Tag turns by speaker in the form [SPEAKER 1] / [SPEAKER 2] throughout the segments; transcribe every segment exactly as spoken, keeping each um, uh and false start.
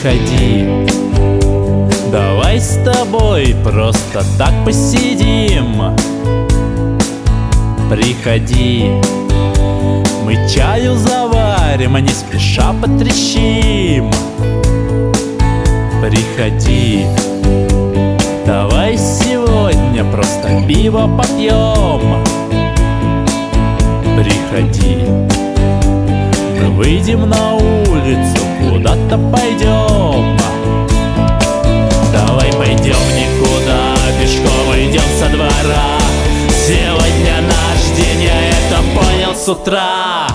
[SPEAKER 1] Приходи, давай с тобой просто так посидим. Приходи, мы чаю заварим, а не спеша потрещим. Приходи, давай сегодня просто пиво попьем. Приходи, мы выйдем на улицу, куда-то пойдем. Давай пойдем никуда, пешком идем со двора. Сегодня наш день, я это понял с утра.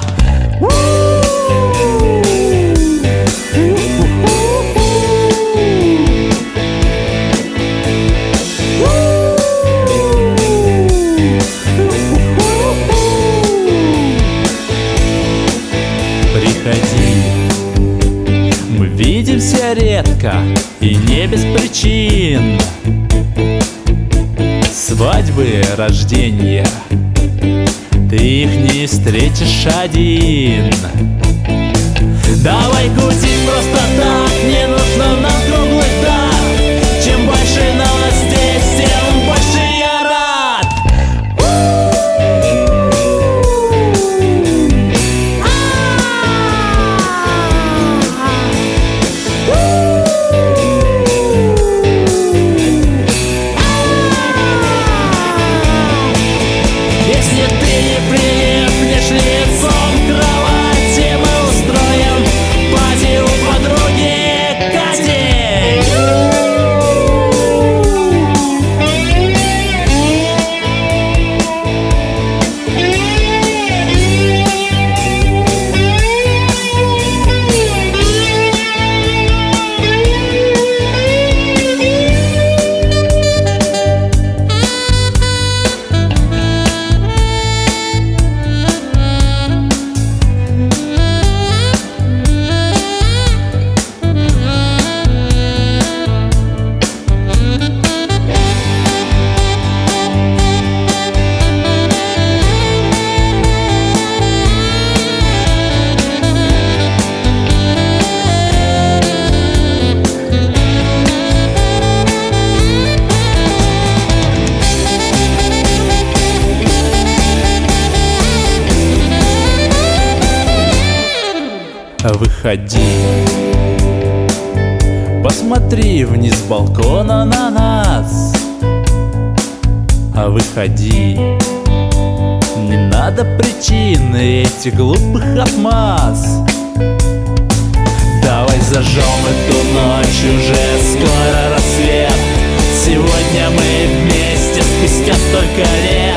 [SPEAKER 1] Приходи, мы видимся редко и не без причин. Свадьбы, рождения, ты их не встретишь один. Давай кутить просто так, не нужно нам круглых дат. Чем больше нас здесь, тем больше я рад. Если ты не прилипнешь лицом к кровати, мы устроим пати у подруги Кати. Выходи, посмотри вниз с балкона на нас. А выходи, не надо причин этих глупых отмаз. Давай зажжем эту ночь, уже скоро рассвет. Сегодня мы вместе спустя столько лет.